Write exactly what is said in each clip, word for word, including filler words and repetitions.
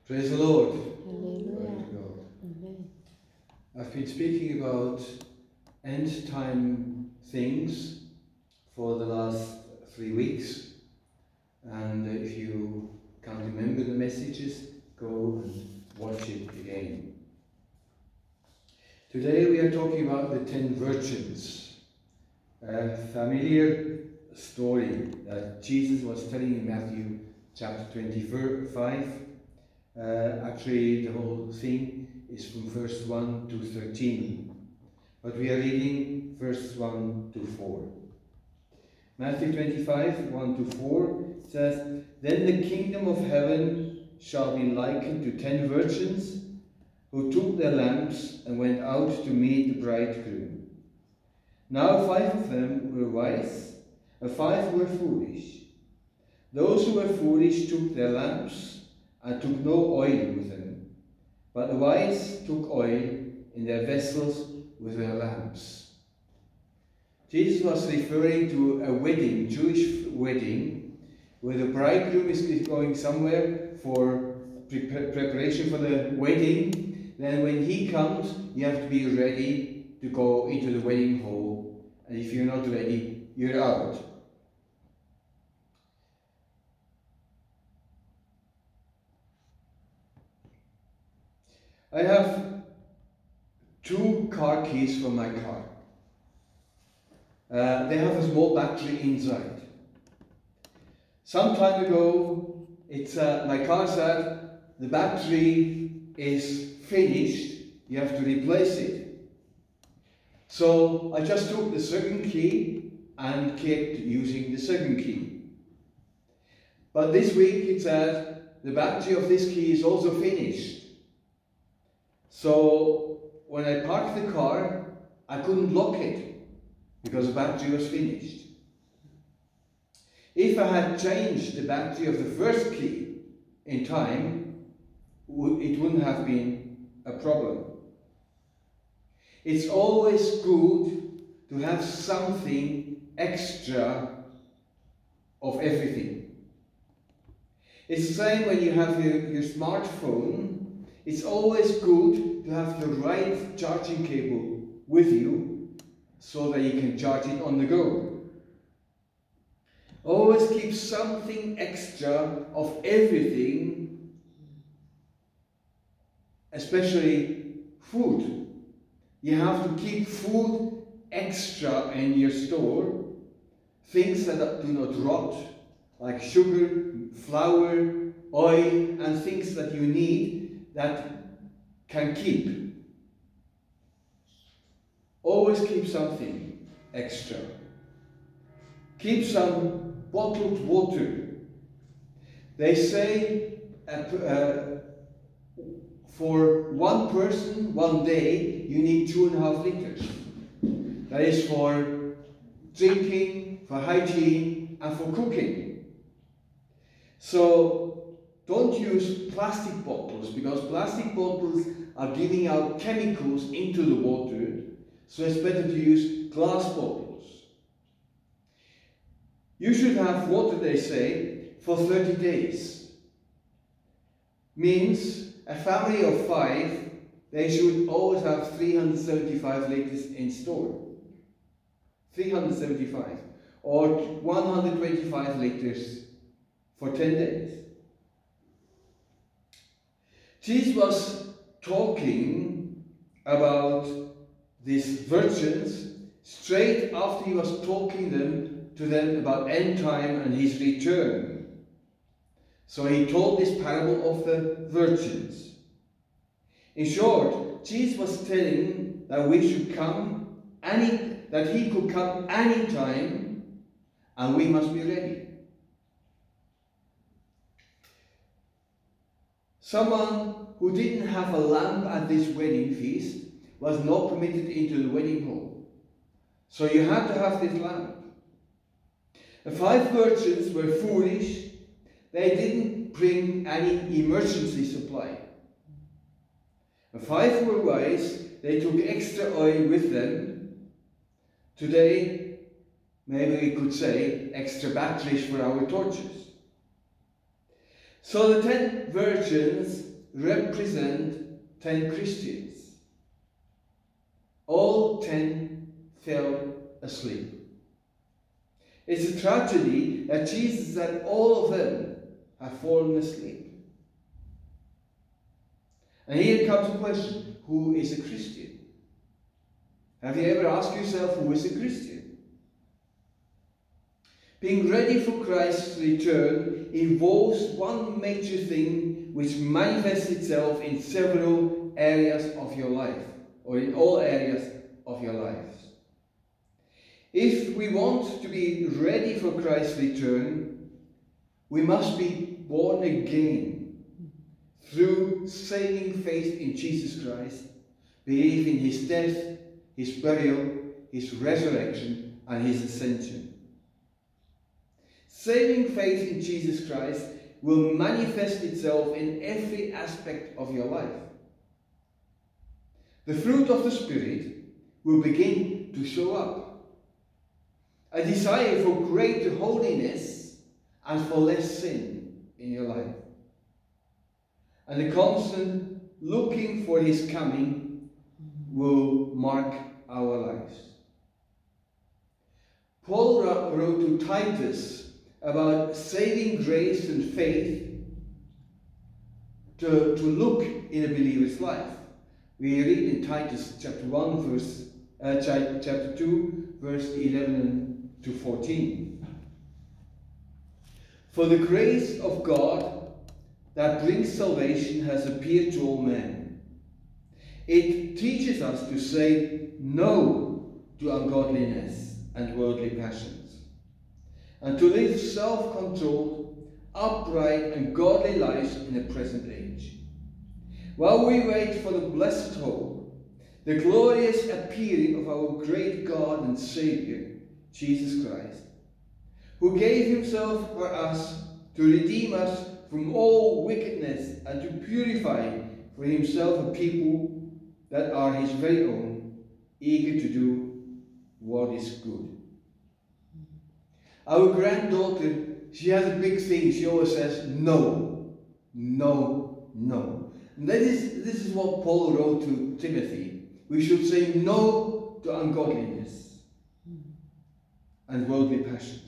Praise the Lord. Hallelujah. Glory to God. Amen. I've been speaking about end time things for the last three weeks. And uh, if you can't remember the messages, go and watch it again. Today we are talking about the ten virgins. A familiar story that Jesus was telling in Matthew chapter twenty-five. Uh, actually, the whole thing is from verse one to thirteen. But we are reading verse one to four. Matthew twenty-five, one to four says, "Then the kingdom of heaven shall be likened to ten virgins who took their lamps and went out to meet the bridegroom. Now five of them were wise, and five were foolish. Those who were foolish took their lamps and took no oil with them, but the wise took oil in their vessels with their lamps." Jesus was referring to a wedding, Jewish wedding, where the bridegroom is going somewhere for pre preparation for the wedding. Then when he comes, you have to be ready to go into the wedding hall. And if you're not ready, you're out. I have two car keys for my car. Uh, they have a small battery inside. Some time ago, it's, uh, my car said the battery is finished, you have to replace it. So I just took the second key and kept using the second key. But this week it said the battery of this key is also finished. So when I parked the car, I couldn't lock it because the battery was finished. If I had changed the battery of the first key in time, it wouldn't have been a problem. It's always good to have something extra of everything. It's the same when you have your, your smartphone. It's always good to have the right charging cable with you so that you can charge it on the go. Always keep something extra of everything, especially food. You have to keep food extra in your store, things that do not rot, like sugar, flour, oil, and things that you need that can keep. Always keep something extra. Keep some bottled water. They say uh, uh, for one person, one day, you need two and a half liters. That is for drinking, for hygiene, and for cooking. So don't use plastic bottles, because plastic bottles are giving out chemicals into the water, so it's better to use glass bottles. You should have water, they say, for thirty days. Means a family of five, they should always have three hundred seventy-five liters in store. three hundred seventy-five. Or one hundred twenty-five liters for ten days. Jesus was talking about these virgins straight after he was talking them to them about end time and his return. So he told this parable of the virgins. In short, Jesus was telling that we should come any that he could come any time and we must be ready. Someone who didn't have a lamp at this wedding feast was not permitted into the wedding hall. So you had to have this lamp. The five virgins were foolish. They didn't bring any emergency supply. The five were wise. They took extra oil with them. Today, maybe we could say extra batteries for our torches. So the ten virgins represent ten Christians. All ten fell asleep. It's a tragedy that Jesus said all of them have fallen asleep. And here comes the question, who is a Christian? Have you ever asked yourself, who is a Christian? Being ready for Christ's return involves one major thing which manifests itself in several areas of your life, or in all areas of your lives. If we want to be ready for Christ's return, we must be born again through saving faith in Jesus Christ, believe in his death, his burial, his resurrection, and his ascension. Saving faith in Jesus Christ will manifest itself in every aspect of your life. The fruit of the Spirit will begin to show up. A desire for greater holiness and for less sin in your life. And a constant looking for his coming will mark our lives. Paul wrote to Titus about saving grace and faith to, to look in a believer's life. We read in Titus chapter one, verse uh, chapter two, verse eleven to fourteen. For the grace of God that brings salvation has appeared to all men. It teaches us to say no to ungodliness and worldly passions, and to live self-controlled, upright and godly lives in the present age, while we wait for the blessed hope, the glorious appearing of our great God and Saviour, Jesus Christ, who gave himself for us to redeem us from all wickedness and to purify for himself a people that are his very own, eager to do what is good. Our granddaughter, she has a big thing. She always says, no, no, no. And that is, this is what Paul wrote to Timothy. We should say no to ungodliness and worldly passions.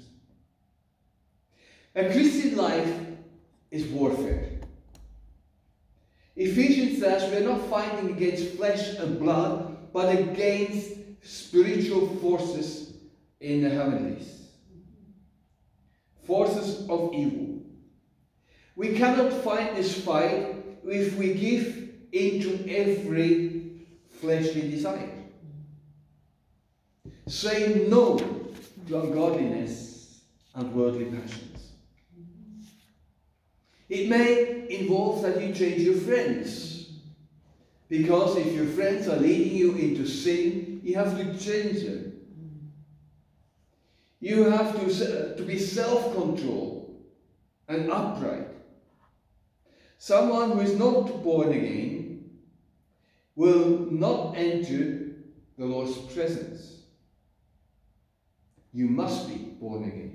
A Christian life is warfare. Ephesians says we are not fighting against flesh and blood, but against spiritual forces in the heavenlies. Forces of evil. We cannot fight this fight if we give into every fleshly desire. Say no to ungodliness and worldly passions. It may involve that you change your friends, because if your friends are leading you into sin, you have to change them. You have to, to be self-controlled and upright. Someone who is not born again will not enter the Lord's presence. You must be born again.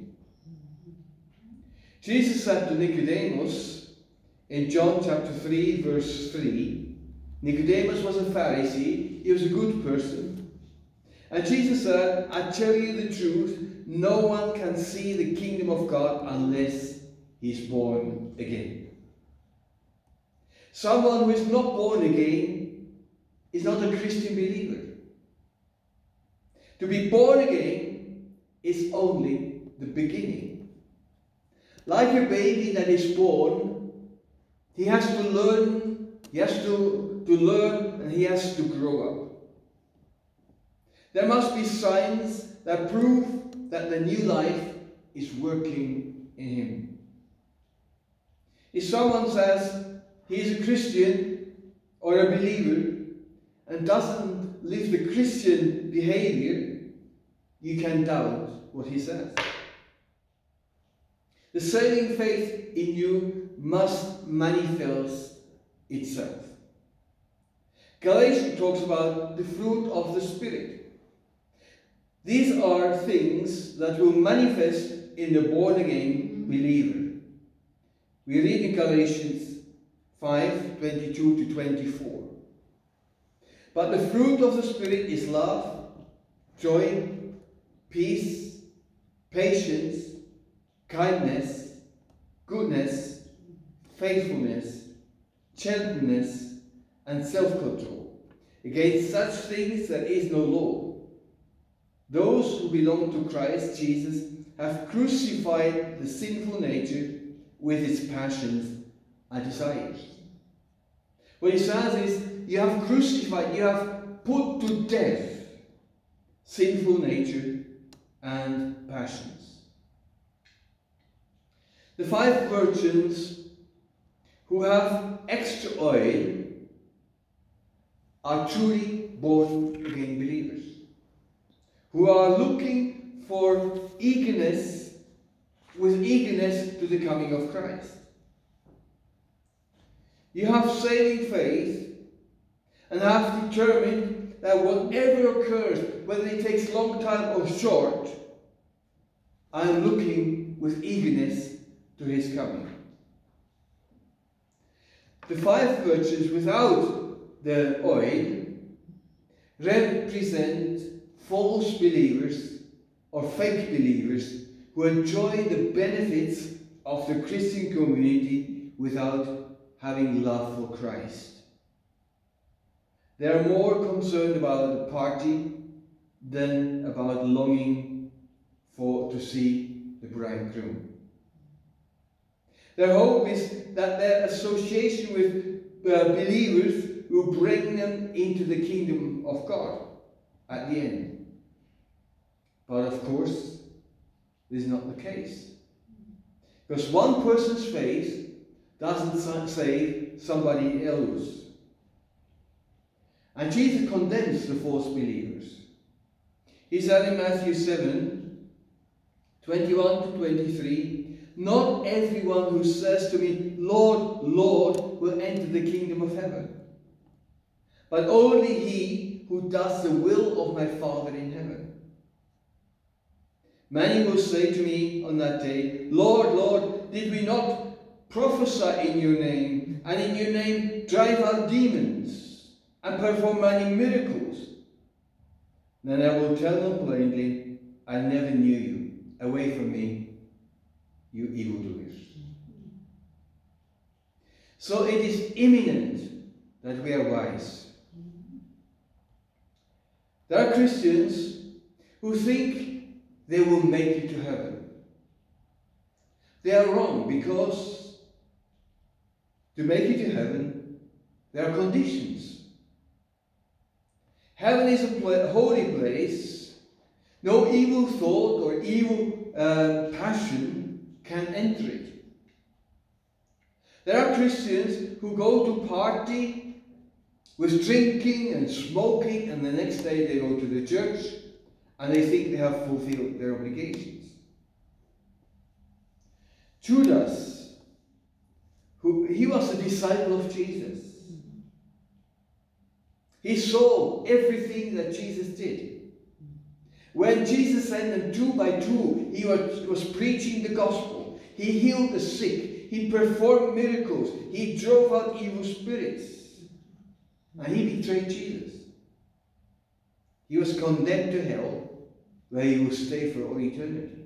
Jesus said to Nicodemus in John chapter three, verse three, Nicodemus was a Pharisee, he was a good person. And Jesus said, I tell you the truth, no one can see the kingdom of God unless he is born again. Someone who is not born again is not a Christian believer. To be born again is only the beginning. Like a baby that is born, he has to learn, he has to, to learn and he has to grow up. There must be signs that prove that the new life is working in him. If someone says he is a Christian or a believer and doesn't live the Christian behavior, you can doubt what he says. The saving faith in you must manifest itself. Galatians talks about the fruit of the Spirit. These are things that will manifest in the born-again believer. We read in Galatians five, twenty-two to twenty-four. But the fruit of the Spirit is love, joy, peace, patience, kindness, goodness, faithfulness, gentleness, and self-control. Against such things there is no law. Those who belong to Christ Jesus have crucified the sinful nature with its passions and desires. What he says is, you have crucified, you have put to death sinful nature and passions. The five virgins who have extra oil are truly born-again believers, who are looking for eagerness, with eagerness to the coming of Christ. You have saving faith and have determined that whatever occurs, whether it takes long time or short, I am looking with eagerness to his coming. The five virgins without the oil represent false believers or fake believers who enjoy the benefits of the Christian community without having love for Christ. They are more concerned about the party than about longing for to see the bridegroom. Their hope is that their association with uh, believers will bring them into the kingdom of God at the end. But of course, this is not the case. Because one person's faith doesn't save somebody else. And Jesus condemns the false believers. He said in Matthew seven, twenty-one to twenty-three, not everyone who says to me, Lord, Lord, will enter the kingdom of heaven, but only he who does the will of my Father in heaven. Many will say to me on that day, Lord, Lord, did we not prophesy in your name, and in your name drive out demons, and perform many miracles? Then I will tell them plainly, I never knew you. Away from me, you evildoers. So it is imminent that we are wise. There are Christians who think they will make it to heaven. They are wrong, because to make it to heaven, there are conditions. Heaven is a pla- holy place. No evil thought or evil uh, passion can enter it. There are Christians who go to party with drinking and smoking, and the next day they go to the church and they think they have fulfilled their obligations. Judas, who he was a disciple of Jesus. He saw everything that Jesus did. When Jesus sent them two by two, he was, was preaching the gospel. He healed the sick. He performed miracles. He drove out evil spirits. And he betrayed Jesus. He was condemned to hell, where he will stay for all eternity.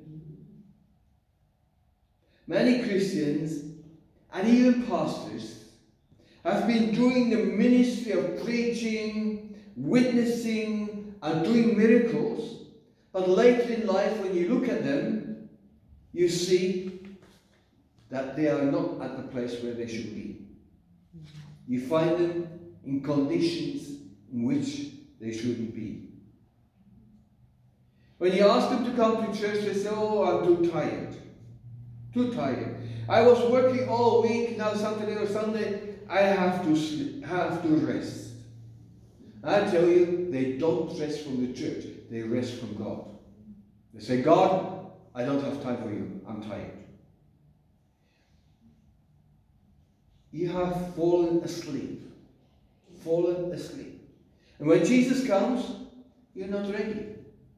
Many Christians, and even pastors, have been doing the ministry of preaching, witnessing, and doing miracles, but later in life, when you look at them, you see that they are not at the place where they should be. You find them in conditions in which they shouldn't be. When you ask them to come to church, they say, oh, I'm too tired. Too tired. I was working all week, now Saturday or Sunday, I have to sleep, have to rest. I tell you, they don't rest from the church, they rest from God. They say, God, I don't have time for you, I'm tired. You have fallen asleep. Fallen asleep. And when Jesus comes, you're not ready.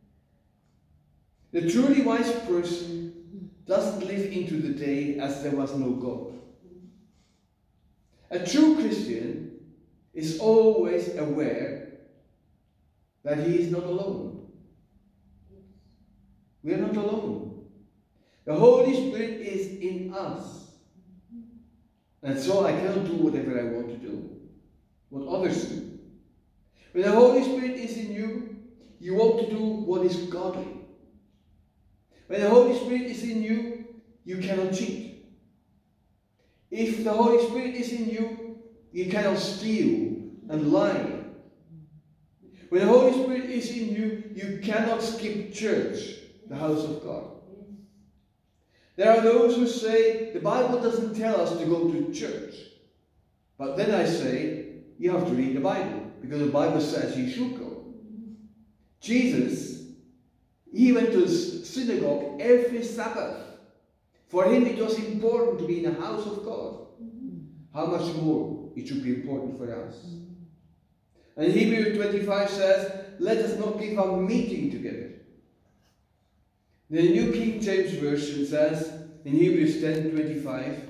The truly wise person doesn't live into the day as there was no God. A true Christian is always aware that he is not alone. We are not alone. The Holy Spirit is in us. And so I cannot do whatever I want to do, what others do. When the Holy Spirit is in you, you want to do what is godly. When the Holy Spirit is in you, you cannot cheat. If the Holy Spirit is in you, you cannot steal and lie. When the Holy Spirit is in you, you cannot skip church, the house of God. There are those who say, the Bible doesn't tell us to go to church. But then I say, you have to read the Bible, because the Bible says you should go. Jesus, he went to the synagogue every Sabbath. For him it was important to be in the house of God. How much more it should be important for us. And Hebrews twenty-five says, let us not give up meeting together. The New King James Version says in Hebrews ten twenty-five,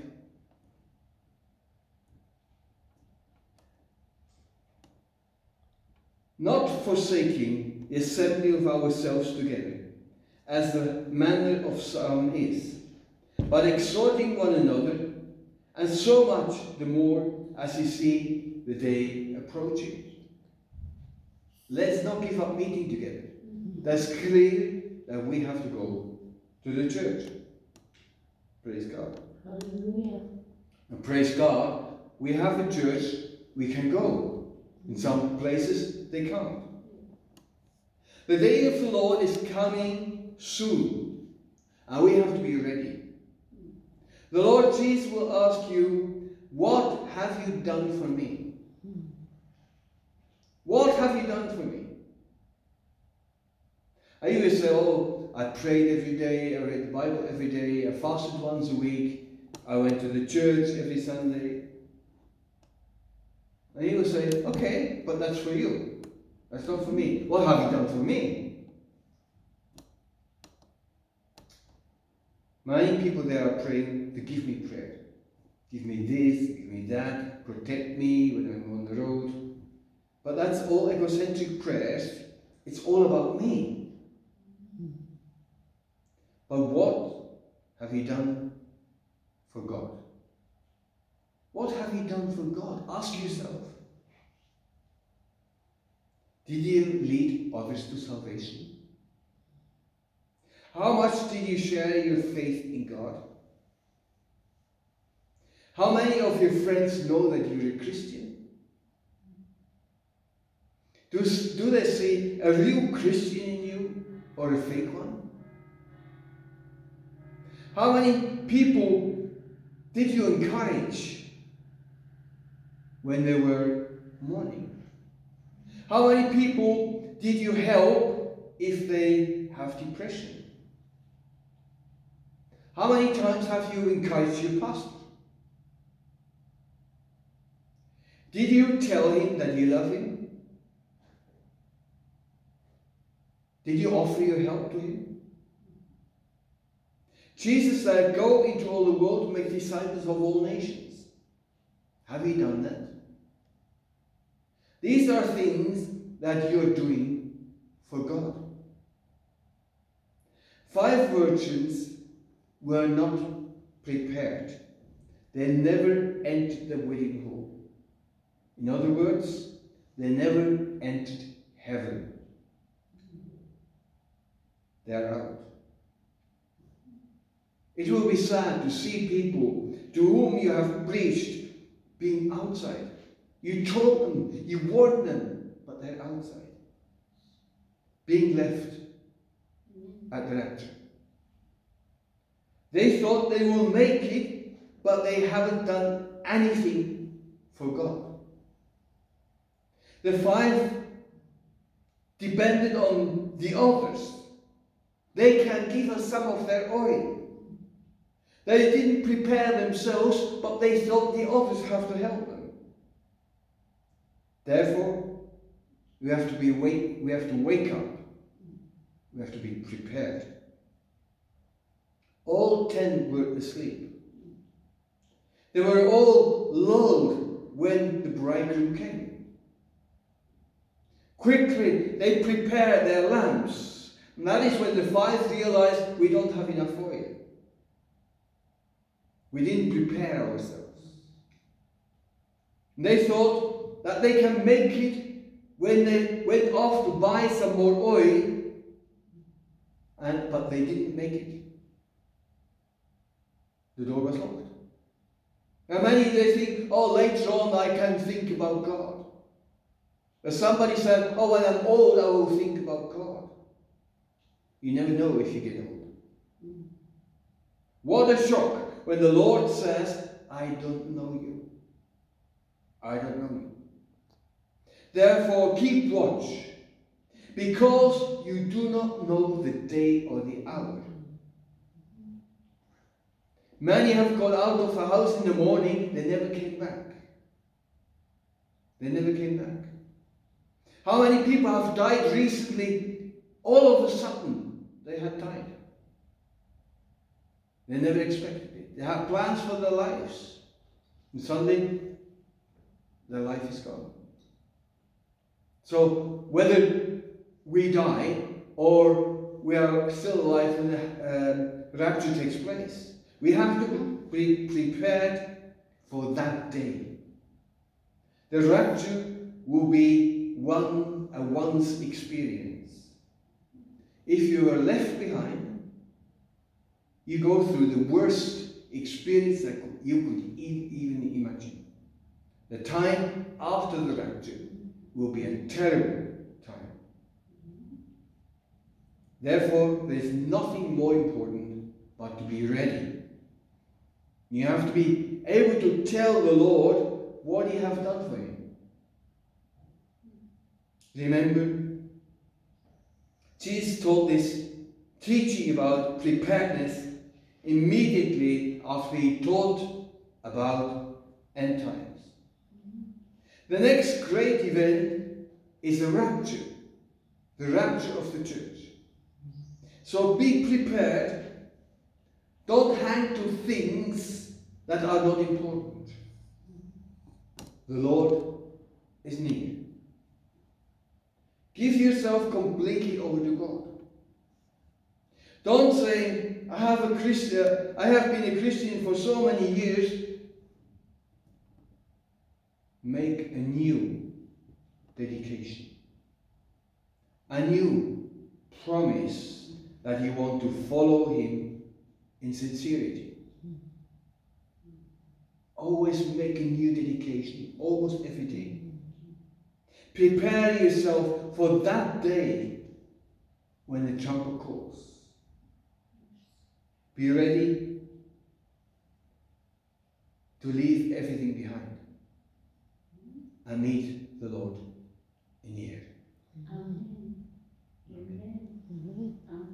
not forsaking the assembly of ourselves together, as the manner of some is, but exhorting one another, and so much the more as you see the day approaching. Let's not give up meeting together. That's clear that we have to go to the church. Praise God. Hallelujah. And praise God, we have a church we can go. In some places, they can't. The day of the Lord is coming soon, and we have to be ready. The Lord Jesus will ask you, what have you done for me? What have you done for me? I used to say, oh, I prayed every day, I read the Bible every day, I fasted once a week, I went to the church every Sunday. And he would say, okay, but that's for you. That's not for me. What have you done for me? Many people there are praying to give me prayer. Give me this, give me that, protect me when I'm on the road. But that's all egocentric prayers. It's all about me. But what have you done for God? What have you done for God? Ask yourself. Did you lead others to salvation? How much did you share your faith in God? How many of your friends know that you're a Christian? Do, do they see a real Christian in you or a fake one? How many people did you encourage when they were mourning? How many people did you help if they have depression? How many times have you encouraged your pastor? Did you tell him that you love him? Did you offer your help to him? Jesus said, go into all the world to make disciples of all nations. Have you done that? These are things that you're doing for God. Five virgins were not prepared. They never entered the wedding hall. In other words, they never entered heaven. They are out. It will be sad to see people to whom you have preached being outside. You told them, you warned them, but they're outside. Being left at the rapture. They thought they will make it, but they haven't done anything for God. The five depended on the others. They can give us some of their oil. They didn't prepare themselves, but they thought the others have to help them. Therefore, we have to be wake, we have to wake up. We have to be prepared. All ten were asleep. They were all lulled bridegroom came. Quickly, they prepared their lamps. And that is when the five realized, we don't have enough oil. We didn't prepare ourselves. And they thought that they can make it when they went off to buy some more oil, and but they didn't make it. The door was locked. And many, they think, oh, later on I can think about God. But somebody said, oh, when I'm old I will think about God. You never know if you get old. What a shock when the Lord says, I don't know you. I don't know you. Therefore keep watch, because you do not know the day or the hour. Many have gone out of the house in the morning, they never came back. They never came back. How many people have died recently? All of a sudden, they had died. They never expected it. They had plans for their lives. And suddenly, their life is gone. So, whether we die or we are still alive when the uh, rapture takes place, we have to be prepared for that day. The rapture will be one a once experience. If you are left behind, you go through the worst experience that you could e- even imagine. The time after the rapture will be a terrible time. Therefore, there is nothing more important but to be ready. You have to be able to tell the Lord what He has done for you. Remember, Jesus taught this teaching about preparedness immediately after He taught about end times. The next great event is the rapture, the rapture of the church. So be prepared. Don't hang to things that are not important. The Lord is near. Give yourself completely over to God. Don't say, I have a Christian, I have been a Christian for so many years. Make a new dedication. A new promise that you want to follow Him in sincerity. Always make a new dedication, almost every day. Prepare yourself for that day when the trumpet calls. Be ready to leave everything behind and meet the Lord in the air. Amen. Amen. Amen.